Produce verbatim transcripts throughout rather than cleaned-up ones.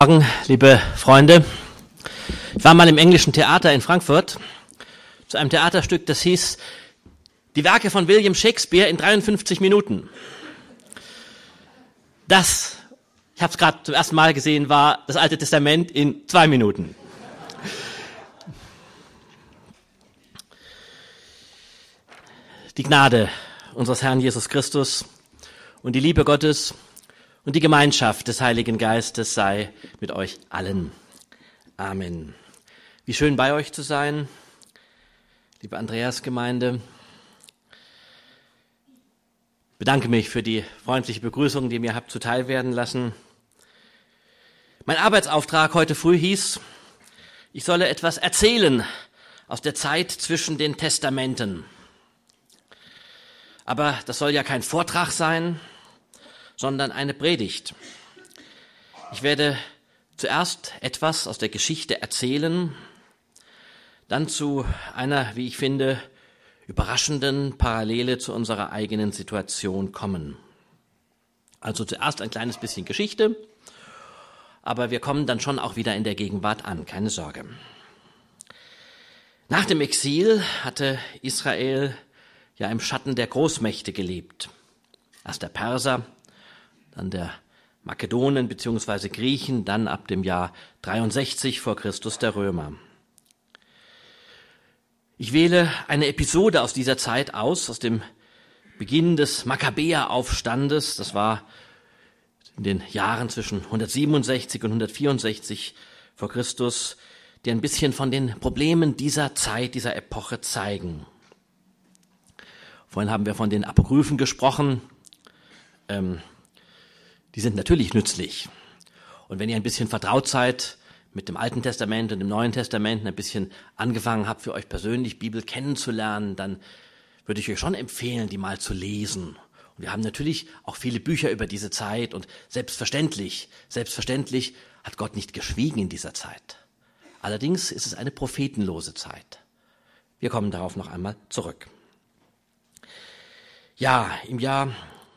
Guten Morgen, liebe Freunde. Ich war mal im englischen Theater in Frankfurt zu einem Theaterstück, das hieß Die Werke von William Shakespeare in dreiundfünfzig Minuten. Das, ich habe es gerade zum ersten Mal gesehen, war das Alte Testament in zwei Minuten. Die Gnade unseres Herrn Jesus Christus und die Liebe Gottes und die Gemeinschaft des Heiligen Geistes sei mit euch allen. Amen. Wie schön bei euch zu sein, liebe Andreasgemeinde. Ich bedanke mich für die freundliche Begrüßung, die ihr mir habt zuteil werden lassen. Mein Arbeitsauftrag heute früh hieß, ich solle etwas erzählen aus der Zeit zwischen den Testamenten. Aber das soll ja kein Vortrag sein, sondern eine Predigt. Ich werde zuerst etwas aus der Geschichte erzählen, dann zu einer, wie ich finde, überraschenden Parallele zu unserer eigenen Situation kommen. Also zuerst ein kleines bisschen Geschichte, aber wir kommen dann schon auch wieder in der Gegenwart an, keine Sorge. Nach dem Exil hatte Israel ja im Schatten der Großmächte gelebt. Erst der Perser, dann der Makedonen bzw. Griechen, dann ab dem Jahr dreiundsechzig vor Christus der Römer. Ich wähle eine Episode aus dieser Zeit aus, aus dem Beginn des Makkabäeraufstandes. Das war in den Jahren zwischen hundertsiebenundsechzig und hundertvierundsechzig vor Christus, die ein bisschen von den Problemen dieser Zeit, dieser Epoche zeigen. Vorhin haben wir von den Apokryphen gesprochen. Ähm, die sind natürlich nützlich. Und wenn ihr ein bisschen vertraut seid mit dem Alten Testament und dem Neuen Testament, ein bisschen angefangen habt, für euch persönlich Bibel kennenzulernen, dann würde ich euch schon empfehlen, die mal zu lesen. Und wir haben natürlich auch viele Bücher über diese Zeit und selbstverständlich, selbstverständlich hat Gott nicht geschwiegen in dieser Zeit. Allerdings ist es eine prophetenlose Zeit. Wir kommen darauf noch einmal zurück. Ja, im Jahr,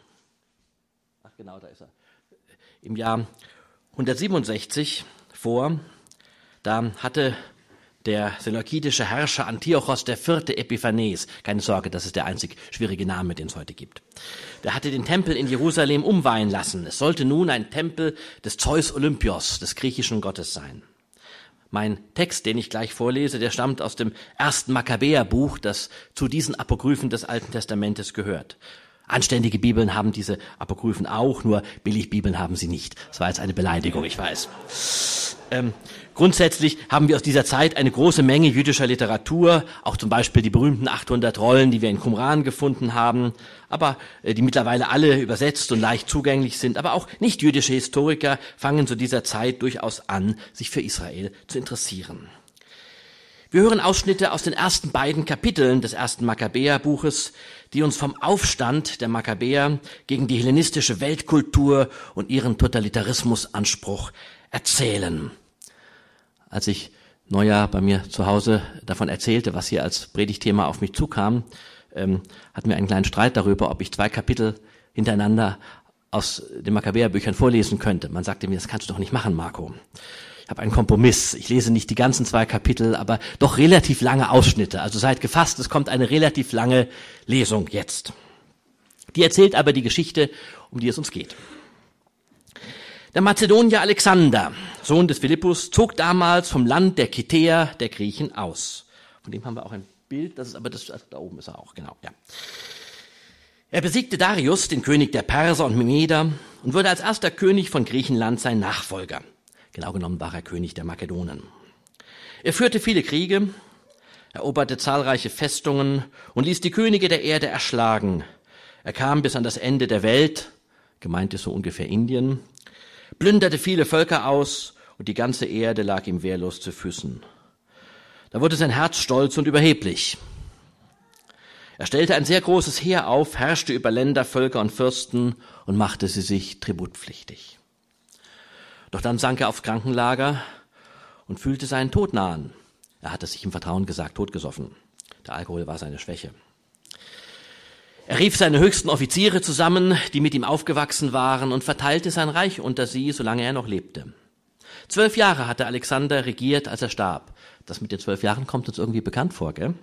ach genau, da ist er, im Jahr hundertsiebenundsechzig vor, da hatte der seleukidische Herrscher Antiochos der Vierte Epiphanes, keine Sorge, das ist der einzig schwierige Name, den es heute gibt, der hatte den Tempel in Jerusalem umweihen lassen. Es sollte nun ein Tempel des Zeus Olympios, des griechischen Gottes sein. Mein Text, den ich gleich vorlese, der stammt aus dem ersten Makkabäerbuch, das zu diesen Apokryphen des Alten Testamentes gehört. Anständige Bibeln haben diese Apokryphen auch, nur Billigbibeln haben sie nicht. Das war jetzt eine Beleidigung, ich weiß. Ähm, grundsätzlich haben wir aus dieser Zeit eine große Menge jüdischer Literatur, auch zum Beispiel die berühmten achthundert Rollen, die wir in Qumran gefunden haben, aber äh, die mittlerweile alle übersetzt und leicht zugänglich sind. Aber auch nicht-jüdische Historiker fangen zu dieser Zeit durchaus an, sich für Israel zu interessieren. Wir hören Ausschnitte aus den ersten beiden Kapiteln des ersten Makkabäerbuches, die uns vom Aufstand der Makkabäer gegen die hellenistische Weltkultur und ihren Totalitarismusanspruch erzählen. Als ich Neujahr bei mir zu Hause davon erzählte, was hier als Predigtthema auf mich zukam, ähm, hatten wir einen kleinen Streit darüber, ob ich zwei Kapitel hintereinander aus den Makkabäerbüchern vorlesen könnte. Man sagte mir, das kannst du doch nicht machen, Marco. Ich habe einen Kompromiss. Ich lese nicht die ganzen zwei Kapitel, aber doch relativ lange Ausschnitte. Also seid gefasst, es kommt eine relativ lange Lesung jetzt. Die erzählt aber die Geschichte, um die es uns geht. Der Mazedonier Alexander, Sohn des Philippus, zog damals vom Land der Kitäer, der Griechen, aus. Von dem haben wir auch ein Bild, das ist aber das, da oben ist er auch, genau, ja. Er besiegte Darius, den König der Perser und Meder, und wurde als erster König von Griechenland sein Nachfolger. Genau genommen war er König der Makedonen. Er führte viele Kriege, eroberte zahlreiche Festungen und ließ die Könige der Erde erschlagen. Er kam bis an das Ende der Welt, gemeint ist so ungefähr Indien, plünderte viele Völker aus und die ganze Erde lag ihm wehrlos zu Füßen. Da wurde sein Herz stolz und überheblich. Er stellte ein sehr großes Heer auf, herrschte über Länder, Völker und Fürsten und machte sie sich tributpflichtig. Doch dann sank er aufs Krankenlager und fühlte seinen Tod nahen. Er hatte sich im Vertrauen gesagt, totgesoffen. Der Alkohol war seine Schwäche. Er rief seine höchsten Offiziere zusammen, die mit ihm aufgewachsen waren, und verteilte sein Reich unter sie, solange er noch lebte. Zwölf Jahre hatte Alexander regiert, als er starb. Das mit den zwölf Jahren kommt uns irgendwie bekannt vor, gell?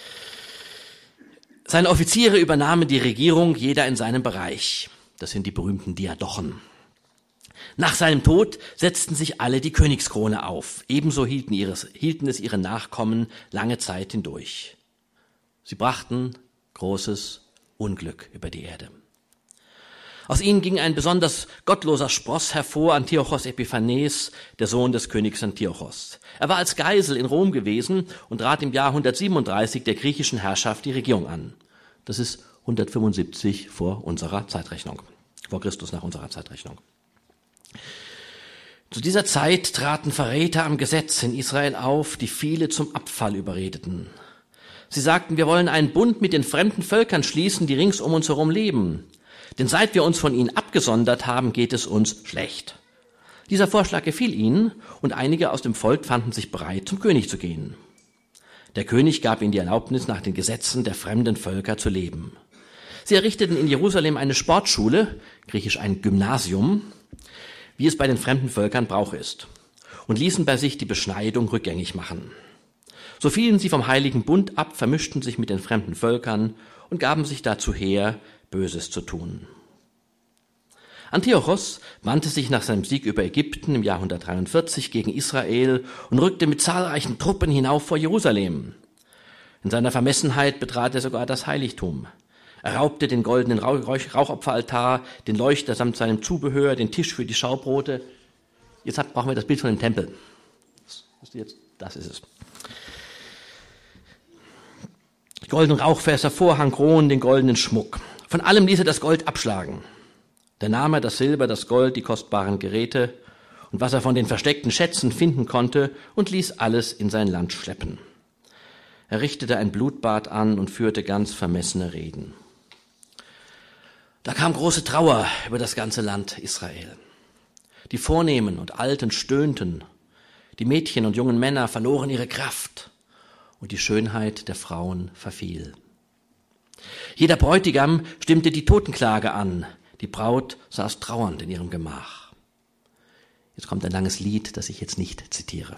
Seine Offiziere übernahmen die Regierung, jeder in seinem Bereich. Das sind die berühmten Diadochen. Nach seinem Tod setzten sich alle die Königskrone auf. Ebenso hielten, ihres, hielten es ihre Nachkommen lange Zeit hindurch. Sie brachten großes Unglück über die Erde. Aus ihnen ging ein besonders gottloser Spross hervor, Antiochos Epiphanes, der Sohn des Königs Antiochos. Er war als Geisel in Rom gewesen und trat im Jahr hundertsiebenunddreißig der griechischen Herrschaft die Regierung an. Das ist hundertfünfundsiebzig vor unserer Zeitrechnung, vor Christus nach unserer Zeitrechnung. Zu dieser Zeit traten Verräter am Gesetz in Israel auf, die viele zum Abfall überredeten. Sie sagten, wir wollen einen Bund mit den fremden Völkern schließen, die rings um uns herum leben. Denn seit wir uns von ihnen abgesondert haben, geht es uns schlecht. Dieser Vorschlag gefiel ihnen und einige aus dem Volk fanden sich bereit, zum König zu gehen. Der König gab ihnen die Erlaubnis, nach den Gesetzen der fremden Völker zu leben. Sie errichteten in Jerusalem eine Sportschule, griechisch ein Gymnasium, wie es bei den fremden Völkern Brauch ist, und ließen bei sich die Beschneidung rückgängig machen. So fielen sie vom heiligen Bund ab, vermischten sich mit den fremden Völkern und gaben sich dazu her, Böses zu tun. Antiochos wandte sich nach seinem Sieg über Ägypten im Jahr hundertdreiundvierzig gegen Israel und rückte mit zahlreichen Truppen hinauf vor Jerusalem. In seiner Vermessenheit betrat er sogar das Heiligtum. Er raubte den goldenen Rauchopferaltar, den Leuchter samt seinem Zubehör, den Tisch für die Schaubrote. Jetzt brauchen wir das Bild von dem Tempel. Das ist es. Die goldenen Rauchfässer, Vorhang, Kronen, den goldenen Schmuck. Von allem ließ er das Gold abschlagen. Der nahm er das Silber, das Gold, die kostbaren Geräte und was er von den versteckten Schätzen finden konnte und ließ alles in sein Land schleppen. Er richtete ein Blutbad an und führte ganz vermessene Reden. Da kam große Trauer über das ganze Land Israel. Die Vornehmen und Alten stöhnten, die Mädchen und jungen Männer verloren ihre Kraft und die Schönheit der Frauen verfiel. Jeder Bräutigam stimmte die Totenklage an, die Braut saß trauernd in ihrem Gemach. Jetzt kommt ein langes Lied, das ich jetzt nicht zitiere.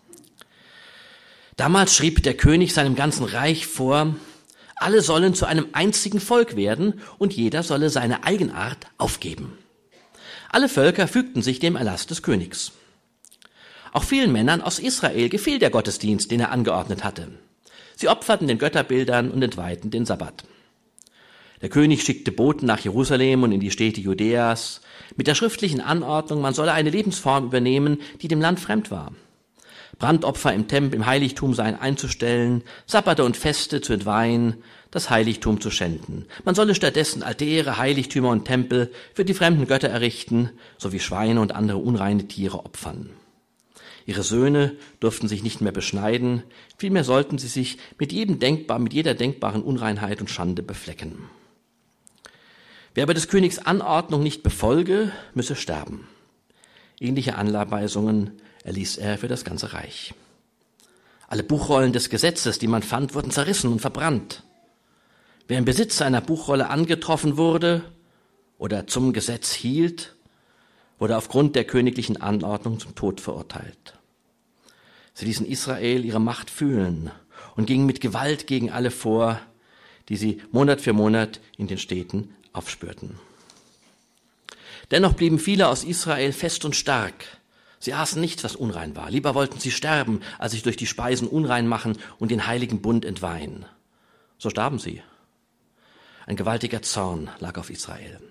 Damals schrieb der König seinem ganzen Reich vor, alle sollen zu einem einzigen Volk werden und jeder solle seine Eigenart aufgeben. Alle Völker fügten sich dem Erlass des Königs. Auch vielen Männern aus Israel gefiel der Gottesdienst, den er angeordnet hatte. Sie opferten den Götterbildern und entweihten den Sabbat. Der König schickte Boten nach Jerusalem und in die Städte Judäas mit der schriftlichen Anordnung, man solle eine Lebensform übernehmen, die dem Land fremd war. Brandopfer im Tempel, im Heiligtum seien einzustellen, Sabbate und Feste zu entweihen, das Heiligtum zu schänden. Man solle stattdessen Altäre, Heiligtümer und Tempel für die fremden Götter errichten, sowie Schweine und andere unreine Tiere opfern. Ihre Söhne durften sich nicht mehr beschneiden, vielmehr sollten sie sich mit jedem denkbar, mit jeder denkbaren Unreinheit und Schande beflecken. Wer aber des Königs Anordnung nicht befolge, müsse sterben. Ähnliche Anweisungen erließ er für das ganze Reich. Alle Buchrollen des Gesetzes, die man fand, wurden zerrissen und verbrannt. Wer im Besitz einer Buchrolle angetroffen wurde oder zum Gesetz hielt, wurde aufgrund der königlichen Anordnung zum Tod verurteilt. Sie ließen Israel ihre Macht fühlen und gingen mit Gewalt gegen alle vor, die sie Monat für Monat in den Städten aufspürten. Dennoch blieben viele aus Israel fest und stark. Sie aßen nichts, was unrein war. Lieber wollten sie sterben, als sich durch die Speisen unrein machen und den heiligen Bund entweihen. So starben sie. Ein gewaltiger Zorn lag auf Israel.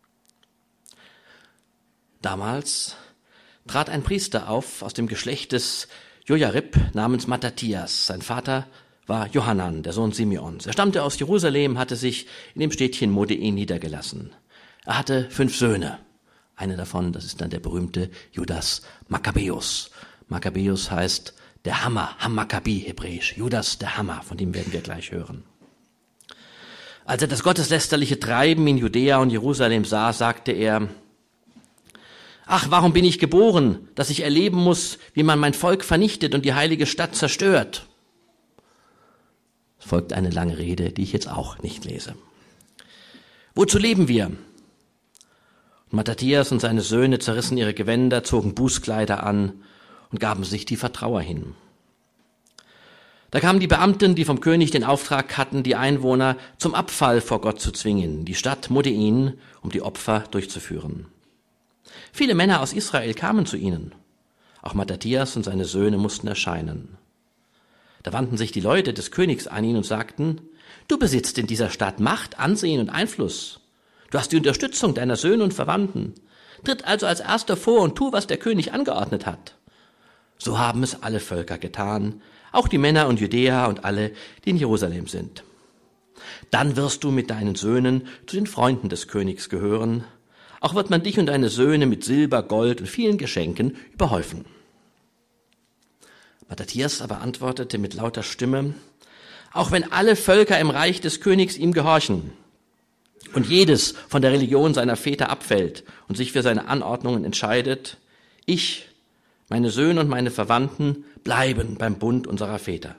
Damals trat ein Priester auf aus dem Geschlecht des Jojarib namens Mattathias. Sein Vater war Johanan, der Sohn Simeons. Er stammte aus Jerusalem, hatte sich in dem Städtchen Modin niedergelassen. Er hatte fünf Söhne. Einer davon, das ist dann der berühmte Judas Makkabäus. Makkabäus heißt der Hammer, Hammakabi hebräisch. Judas der Hammer, von dem werden wir gleich hören. Als er das gotteslästerliche Treiben in Judäa und Jerusalem sah, sagte er: Ach, warum bin ich geboren, dass ich erleben muss, wie man mein Volk vernichtet und die heilige Stadt zerstört? Es folgt eine lange Rede, die ich jetzt auch nicht lese. Wozu leben wir? Und Mattathias und seine Söhne zerrissen ihre Gewänder, zogen Bußkleider an und gaben sich die Vertrauer hin. Da kamen die Beamten, die vom König den Auftrag hatten, die Einwohner zum Abfall vor Gott zu zwingen, die Stadt Modein, um die Opfer durchzuführen. Viele Männer aus Israel kamen zu ihnen. Auch Mattathias und seine Söhne mussten erscheinen. Da wandten sich die Leute des Königs an ihn und sagten: Du besitzt in dieser Stadt Macht, Ansehen und Einfluss. Du hast die Unterstützung deiner Söhne und Verwandten. Tritt also als Erster vor und tu, was der König angeordnet hat. So haben es alle Völker getan, auch die Männer und Judäer und alle, die in Jerusalem sind. Dann wirst du mit deinen Söhnen zu den Freunden des Königs gehören. Auch wird man dich und deine Söhne mit Silber, Gold und vielen Geschenken überhäufen. Mattathias aber antwortete mit lauter Stimme: Auch wenn alle Völker im Reich des Königs ihm gehorchen und jedes von der Religion seiner Väter abfällt und sich für seine Anordnungen entscheidet, ich, meine Söhne und meine Verwandten bleiben beim Bund unserer Väter.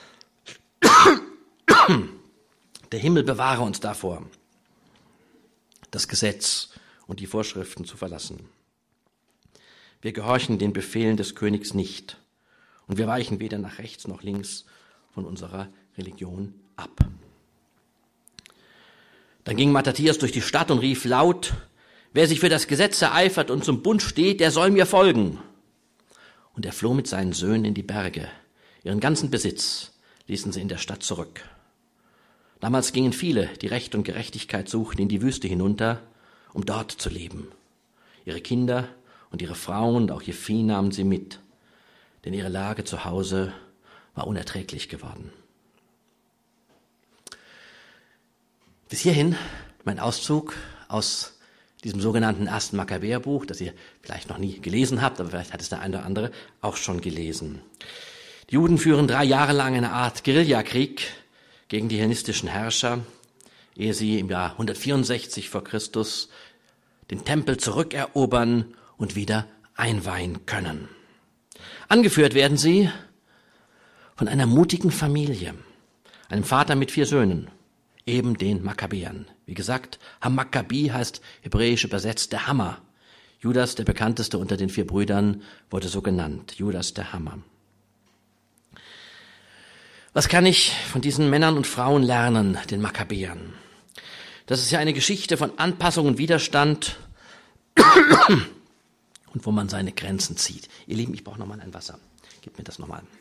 Der Himmel bewahre uns davor, das Gesetz und die Vorschriften zu verlassen. Wir gehorchen den Befehlen des Königs nicht und wir weichen weder nach rechts noch links von unserer Religion ab. Dann ging Mattathias durch die Stadt und rief laut: Wer sich für das Gesetz ereifert und zum Bund steht, der soll mir folgen. Und er floh mit seinen Söhnen in die Berge. Ihren ganzen Besitz ließen sie in der Stadt zurück. Damals gingen viele, die Recht und Gerechtigkeit suchten, in die Wüste hinunter, um dort zu leben. Ihre Kinder und ihre Frauen und auch ihr Vieh nahmen sie mit, denn ihre Lage zu Hause war unerträglich geworden. Bis hierhin mein Auszug aus diesem sogenannten ersten Makkabäerbuch, das ihr vielleicht noch nie gelesen habt, aber vielleicht hat es der eine oder andere auch schon gelesen. Die Juden führen drei Jahre lang eine Art Guerillakrieg gegen die hellenistischen Herrscher, ehe sie im Jahr hundertvierundsechzig vor Christus den Tempel zurückerobern und wieder einweihen können. Angeführt werden sie von einer mutigen Familie, einem Vater mit vier Söhnen, eben den Makkabäern. Wie gesagt, Hammakabi heißt hebräisch übersetzt der Hammer. Judas, der bekannteste unter den vier Brüdern, wurde so genannt, Judas der Hammer. Was kann ich von diesen Männern und Frauen lernen, den Makkabäern? Das ist ja eine Geschichte von Anpassung und Widerstand und wo man seine Grenzen zieht. Ihr Lieben, ich brauche nochmal ein Wasser. Gebt mir das nochmal.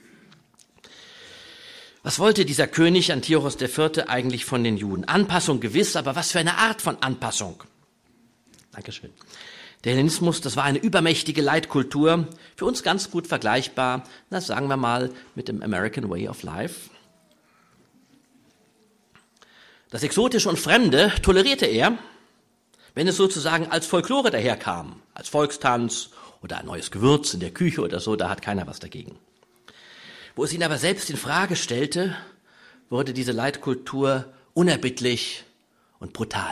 Was wollte dieser König Antiochos der Vierte eigentlich von den Juden? Anpassung gewiss, aber was für eine Art von Anpassung? Dankeschön. Der Hellenismus, das war eine übermächtige Leitkultur, für uns ganz gut vergleichbar, das sagen wir mal, mit dem American Way of Life. Das Exotische und Fremde tolerierte er, wenn es sozusagen als Folklore daherkam, als Volkstanz oder ein neues Gewürz in der Küche oder so, da hat keiner was dagegen. Wo es ihn aber selbst in Frage stellte, wurde diese Leitkultur unerbittlich und brutal.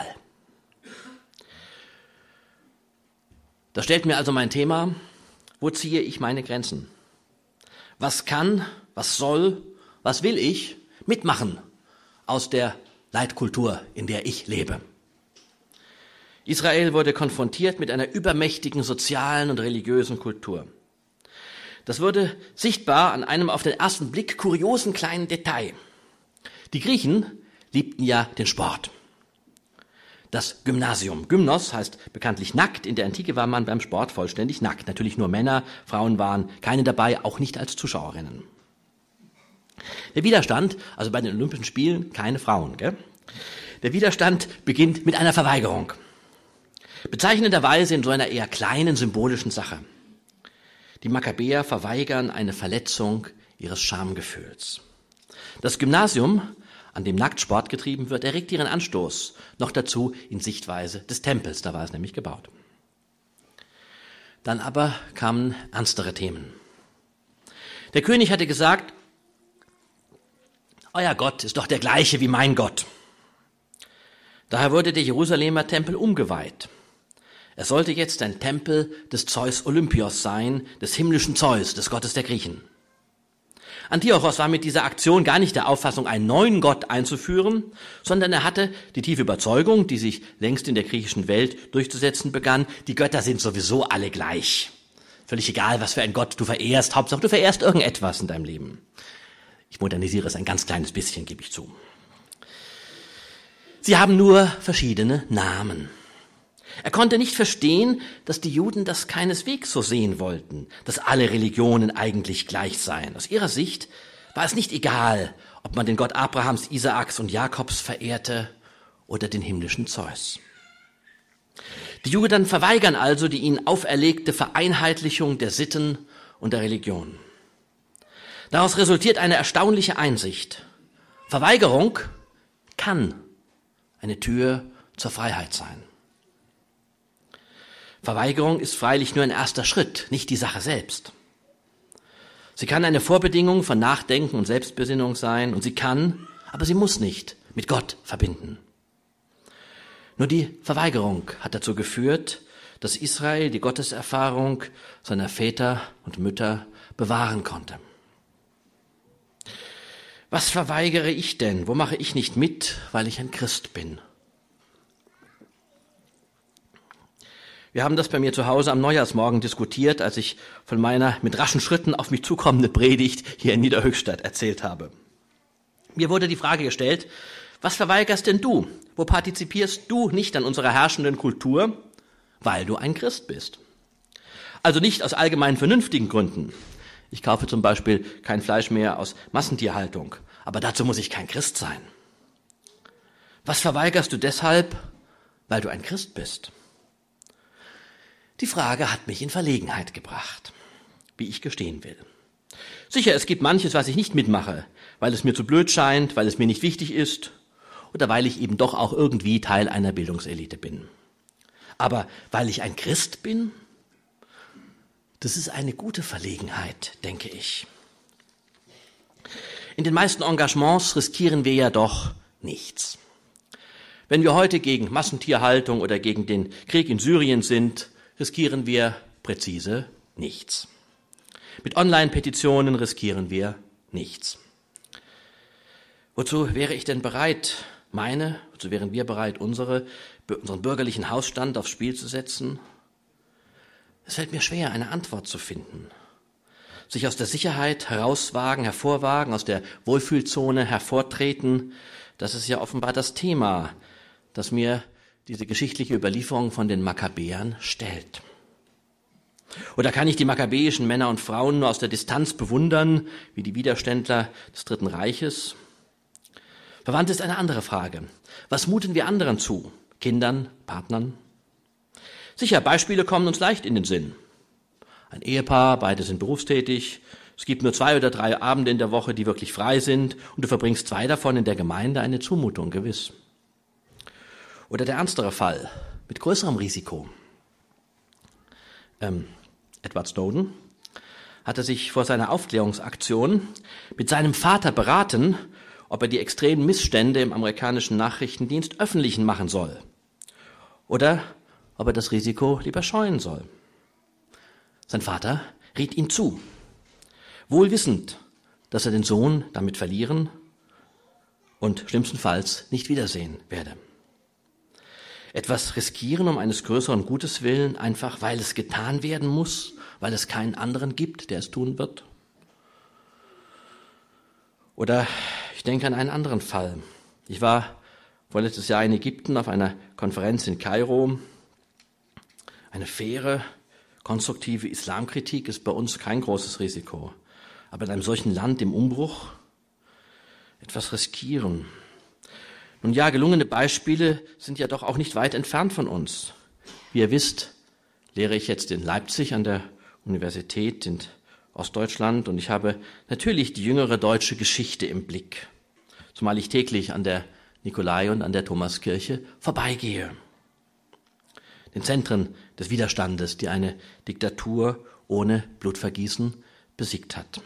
Da stellt mir also mein Thema: Wo ziehe ich meine Grenzen? Was kann, was soll, was will ich mitmachen aus der Leitkultur, in der ich lebe? Israel wurde konfrontiert mit einer übermächtigen sozialen und religiösen Kultur. Das wurde sichtbar an einem auf den ersten Blick kuriosen kleinen Detail. Die Griechen liebten ja den Sport. Das Gymnasium. Gymnos heißt bekanntlich nackt. In der Antike war man beim Sport vollständig nackt. Natürlich nur Männer, Frauen waren keine dabei, auch nicht als Zuschauerinnen. Der Widerstand, also bei den Olympischen Spielen keine Frauen, gell? Der Widerstand beginnt mit einer Verweigerung. Bezeichnenderweise in so einer eher kleinen symbolischen Sache. Die Makkabäer verweigern eine Verletzung ihres Schamgefühls. Das Gymnasium, an dem Nacktsport getrieben wird, erregt ihren Anstoß, noch dazu in Sichtweise des Tempels, da war es nämlich gebaut. Dann aber kamen ernstere Themen. Der König hatte gesagt: Euer Gott ist doch der gleiche wie mein Gott. Daher wurde der Jerusalemer Tempel umgeweiht. Er sollte jetzt ein Tempel des Zeus Olympios sein, des himmlischen Zeus, des Gottes der Griechen. Antiochos war mit dieser Aktion gar nicht der Auffassung, einen neuen Gott einzuführen, sondern er hatte die tiefe Überzeugung, die sich längst in der griechischen Welt durchzusetzen begann, die Götter sind sowieso alle gleich. Völlig egal, was für ein Gott du verehrst, Hauptsache du verehrst irgendetwas in deinem Leben. Ich modernisiere es ein ganz kleines bisschen, gebe ich zu. Sie haben nur verschiedene Namen. Er konnte nicht verstehen, dass die Juden das keineswegs so sehen wollten, dass alle Religionen eigentlich gleich seien. Aus ihrer Sicht war es nicht egal, ob man den Gott Abrahams, Isaaks und Jakobs verehrte oder den himmlischen Zeus. Die Juden verweigern also die ihnen auferlegte Vereinheitlichung der Sitten und der Religion. Daraus resultiert eine erstaunliche Einsicht. Verweigerung kann eine Tür zur Freiheit sein. Verweigerung ist freilich nur ein erster Schritt, nicht die Sache selbst. Sie kann eine Vorbedingung von Nachdenken und Selbstbesinnung sein und sie kann, aber sie muss nicht, mit Gott verbinden. Nur die Verweigerung hat dazu geführt, dass Israel die Gotteserfahrung seiner Väter und Mütter bewahren konnte. Was verweigere ich denn? Wo mache ich nicht mit, weil ich ein Christ bin? Wir haben das bei mir zu Hause am Neujahrsmorgen diskutiert, als ich von meiner mit raschen Schritten auf mich zukommenden Predigt hier in Niederhöchstadt erzählt habe. Mir wurde die Frage gestellt, was verweigerst denn du? Wo partizipierst du nicht an unserer herrschenden Kultur, weil du ein Christ bist? Also nicht aus allgemein vernünftigen Gründen. Ich kaufe zum Beispiel kein Fleisch mehr aus Massentierhaltung, aber dazu muss ich kein Christ sein. Was verweigerst du deshalb, weil du ein Christ bist? Die Frage hat mich in Verlegenheit gebracht, wie ich gestehen will. Sicher, es gibt manches, was ich nicht mitmache, weil es mir zu blöd scheint, weil es mir nicht wichtig ist oder weil ich eben doch auch irgendwie Teil einer Bildungselite bin. Aber weil ich ein Christ bin, das ist eine gute Verlegenheit, denke ich. In den meisten Engagements riskieren wir ja doch nichts. Wenn wir heute gegen Massentierhaltung oder gegen den Krieg in Syrien sind, riskieren wir präzise nichts. Mit Online-Petitionen riskieren wir nichts. Wozu wäre ich denn bereit, meine, wozu wären wir bereit, unsere, unseren bürgerlichen Hausstand aufs Spiel zu setzen? Es fällt mir schwer, eine Antwort zu finden. Sich aus der Sicherheit herauswagen, hervorwagen, aus der Wohlfühlzone hervortreten, das ist ja offenbar das Thema, das mir diese geschichtliche Überlieferung von den Makkabäern stellt. Oder kann ich die makkabäischen Männer und Frauen nur aus der Distanz bewundern, wie die Widerständler des Dritten Reiches? Verwandt ist eine andere Frage. Was muten wir anderen zu? Kindern, Partnern? Sicher, Beispiele kommen uns leicht in den Sinn. Ein Ehepaar, beide sind berufstätig, es gibt nur zwei oder drei Abende in der Woche, die wirklich frei sind und du verbringst zwei davon in der Gemeinde, eine Zumutung, gewiss. Oder der ernstere Fall, mit größerem Risiko. Ähm, Edward Snowden hatte sich vor seiner Aufklärungsaktion mit seinem Vater beraten, ob er die extremen Missstände im amerikanischen Nachrichtendienst öffentlich machen soll. Oder ob er das Risiko lieber scheuen soll. Sein Vater riet ihm zu, wohl wissend, dass er den Sohn damit verlieren und schlimmstenfalls nicht wiedersehen werde. Etwas riskieren um eines größeren Gutes willen, einfach weil es getan werden muss, weil es keinen anderen gibt, der es tun wird? Oder ich denke an einen anderen Fall. Ich war vorletztes Jahr in Ägypten auf einer Konferenz in Kairo. Eine faire, konstruktive Islamkritik ist bei uns kein großes Risiko. Aber in einem solchen Land im Umbruch etwas riskieren. Nun ja, gelungene Beispiele sind ja doch auch nicht weit entfernt von uns. Wie ihr wisst, lehre ich jetzt in Leipzig an der Universität in Ostdeutschland und ich habe natürlich die jüngere deutsche Geschichte im Blick, zumal ich täglich an der Nikolai- und an der Thomaskirche vorbeigehe. Den Zentren des Widerstandes, die eine Diktatur ohne Blutvergießen besiegt hat.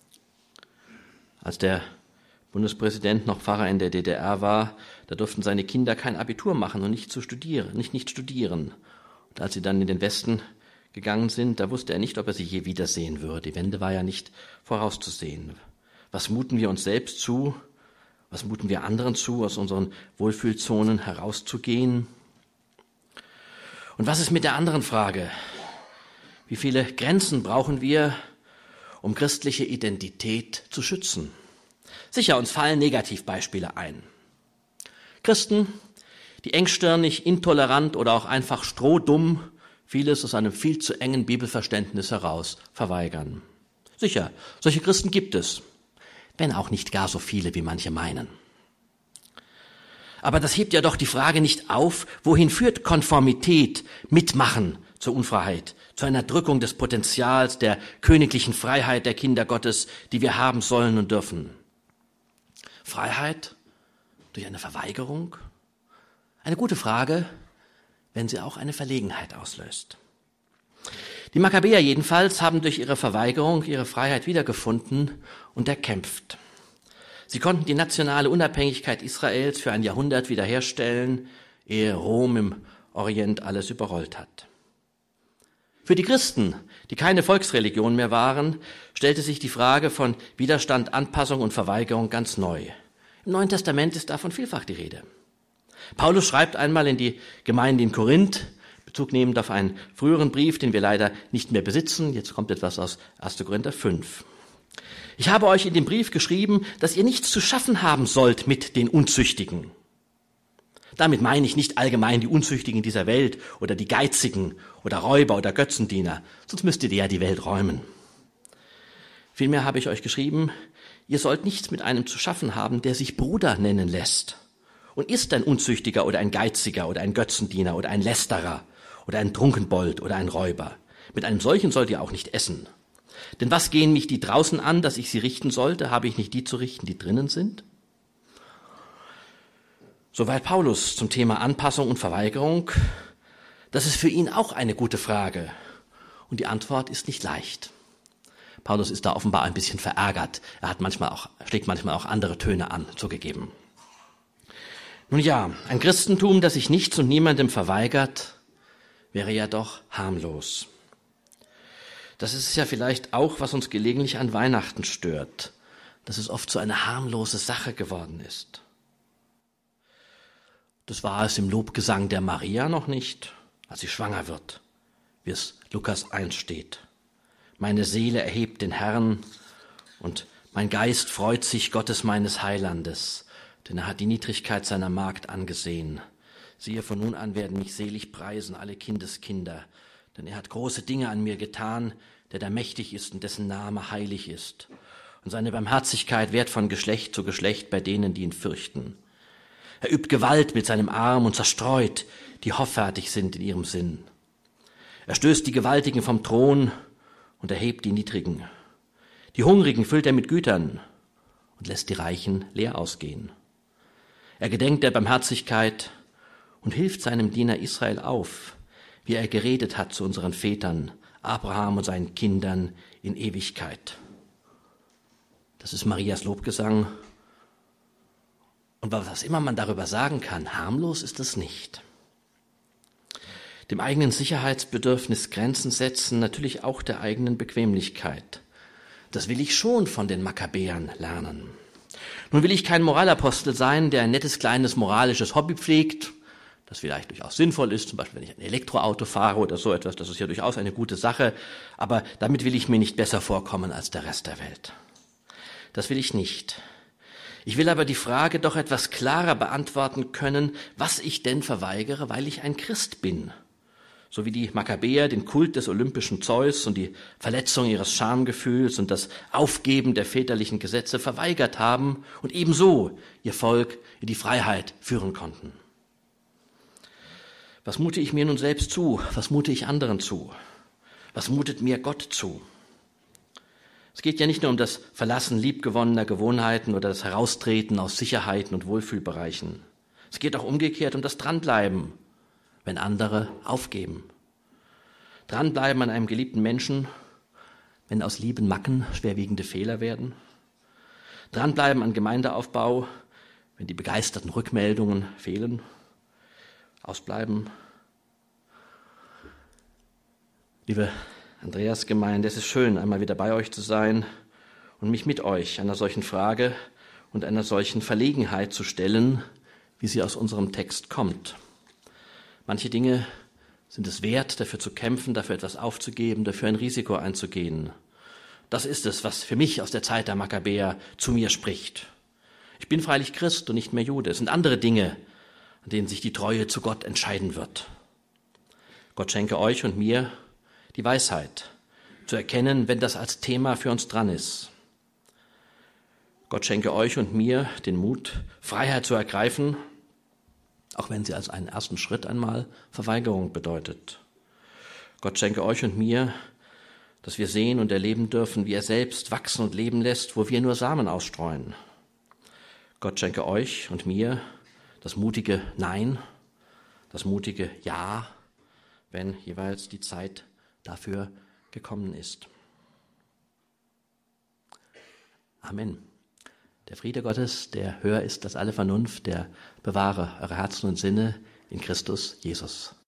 Als der Bundespräsident noch Pfarrer in der D D R war, da durften seine Kinder kein Abitur machen und nicht zu studieren, nicht, nicht studieren. Und als sie dann in den Westen gegangen sind, da wusste er nicht, ob er sie je wiedersehen würde. Die Wende war ja nicht vorauszusehen. Was muten wir uns selbst zu? Was muten wir anderen zu, aus unseren Wohlfühlzonen herauszugehen? Und was ist mit der anderen Frage? Wie viele Grenzen brauchen wir, um christliche Identität zu schützen? Sicher, uns fallen Negativbeispiele ein. Christen, die engstirnig, intolerant oder auch einfach strohdumm vieles aus einem viel zu engen Bibelverständnis heraus verweigern. Sicher, solche Christen gibt es, wenn auch nicht gar so viele, wie manche meinen. Aber das hebt ja doch die Frage nicht auf, wohin führt Konformität, Mitmachen zur Unfreiheit, zu einer Drückung des Potenzials der königlichen Freiheit der Kinder Gottes, die wir haben sollen und dürfen. Freiheit durch eine Verweigerung? Eine gute Frage, wenn sie auch eine Verlegenheit auslöst. Die Makkabäer jedenfalls haben durch ihre Verweigerung ihre Freiheit wiedergefunden und erkämpft. Sie konnten die nationale Unabhängigkeit Israels für ein Jahrhundert wiederherstellen, ehe Rom im Orient alles überrollt hat. Für die Christen, die keine Volksreligion mehr waren, stellte sich die Frage von Widerstand, Anpassung und Verweigerung ganz neu. Im Neuen Testament ist davon vielfach die Rede. Paulus schreibt einmal in die Gemeinde in Korinth, Bezug nehmend auf einen früheren Brief, den wir leider nicht mehr besitzen. Jetzt kommt etwas aus erster Korinther fünf. Ich habe euch in dem Brief geschrieben, dass ihr nichts zu schaffen haben sollt mit den Unzüchtigen. Damit meine ich nicht allgemein die Unzüchtigen dieser Welt oder die Geizigen oder Räuber oder Götzendiener, sonst müsstet ihr ja die Welt räumen. Vielmehr habe ich euch geschrieben, ihr sollt nichts mit einem zu schaffen haben, der sich Bruder nennen lässt und ist ein Unzüchtiger oder ein Geiziger oder ein Götzendiener oder ein Lästerer oder ein Trunkenbold oder ein Räuber. Mit einem solchen sollt ihr auch nicht essen. Denn was gehen mich die draußen an, dass ich sie richten sollte? Habe ich nicht die zu richten, die drinnen sind? Soweit Paulus zum Thema Anpassung und Verweigerung. Das ist für ihn auch eine gute Frage. Und die Antwort ist nicht leicht. Paulus ist da offenbar ein bisschen verärgert. Er hat manchmal auch, schlägt manchmal auch andere Töne an, zugegeben. Nun ja, ein Christentum, das sich nichts und niemandem verweigert, wäre ja doch harmlos. Das ist ja vielleicht auch, was uns gelegentlich an Weihnachten stört, dass es oft so eine harmlose Sache geworden ist. Das war es im Lobgesang der Maria noch nicht, als sie schwanger wird, wie es Lukas eins steht. Meine Seele erhebt den Herrn und mein Geist freut sich Gottes meines Heilandes, denn er hat die Niedrigkeit seiner Magd angesehen. Siehe, von nun an werden mich selig preisen alle Kindeskinder, denn er hat große Dinge an mir getan, der da mächtig ist und dessen Name heilig ist. Und seine Barmherzigkeit währt von Geschlecht zu Geschlecht bei denen, die ihn fürchten. Er übt Gewalt mit seinem Arm und zerstreut, die hoffärtig sind in ihrem Sinn. Er stößt die Gewaltigen vom Thron und erhebt die Niedrigen. Die Hungrigen füllt er mit Gütern und lässt die Reichen leer ausgehen. Er gedenkt der Barmherzigkeit und hilft seinem Diener Israel auf, wie er geredet hat zu unseren Vätern, Abraham und seinen Kindern in Ewigkeit. Das ist Marias Lobgesang. Und was immer man darüber sagen kann, harmlos ist es nicht. Dem eigenen Sicherheitsbedürfnis Grenzen setzen, natürlich auch der eigenen Bequemlichkeit. Das will ich schon von den Makkabäern lernen. Nun will ich kein Moralapostel sein, der ein nettes, kleines, moralisches Hobby pflegt, das vielleicht durchaus sinnvoll ist, zum Beispiel wenn ich ein Elektroauto fahre oder so etwas, das ist ja durchaus eine gute Sache, aber damit will ich mir nicht besser vorkommen als der Rest der Welt. Das will ich nicht. Ich will aber die Frage doch etwas klarer beantworten können, was ich denn verweigere, weil ich ein Christ bin. So wie die Makkabäer den Kult des olympischen Zeus und die Verletzung ihres Schamgefühls und das Aufgeben der väterlichen Gesetze verweigert haben und ebenso ihr Volk in die Freiheit führen konnten. Was mute ich mir nun selbst zu? Was mute ich anderen zu? Was mutet mir Gott zu? Es geht ja nicht nur um das Verlassen liebgewonnener Gewohnheiten oder das Heraustreten aus Sicherheiten und Wohlfühlbereichen. Es geht auch umgekehrt um das Dranbleiben, wenn andere aufgeben. Dranbleiben an einem geliebten Menschen, wenn aus lieben Macken schwerwiegende Fehler werden. Dranbleiben an Gemeindeaufbau, wenn die begeisterten Rückmeldungen fehlen. Ausbleiben. Liebe Andreas-Gemeinde, es ist schön, einmal wieder bei euch zu sein und mich mit euch einer solchen Frage und einer solchen Verlegenheit zu stellen, wie sie aus unserem Text kommt. Manche Dinge sind es wert, dafür zu kämpfen, dafür etwas aufzugeben, dafür ein Risiko einzugehen. Das ist es, was für mich aus der Zeit der Makkabäer zu mir spricht. Ich bin freilich Christ und nicht mehr Jude. Es sind andere Dinge, an denen sich die Treue zu Gott entscheiden wird. Gott schenke euch und mir die Weisheit, zu erkennen, wenn das als Thema für uns dran ist. Gott schenke euch und mir den Mut, Freiheit zu ergreifen, auch wenn sie als einen ersten Schritt einmal Verweigerung bedeutet. Gott schenke euch und mir, dass wir sehen und erleben dürfen, wie er selbst wachsen und leben lässt, wo wir nur Samen ausstreuen. Gott schenke euch und mir das mutige Nein, das mutige Ja, wenn jeweils die Zeit dafür gekommen ist. Amen. Der Friede Gottes, der höher ist als alle Vernunft, der bewahre eure Herzen und Sinne in Christus Jesus.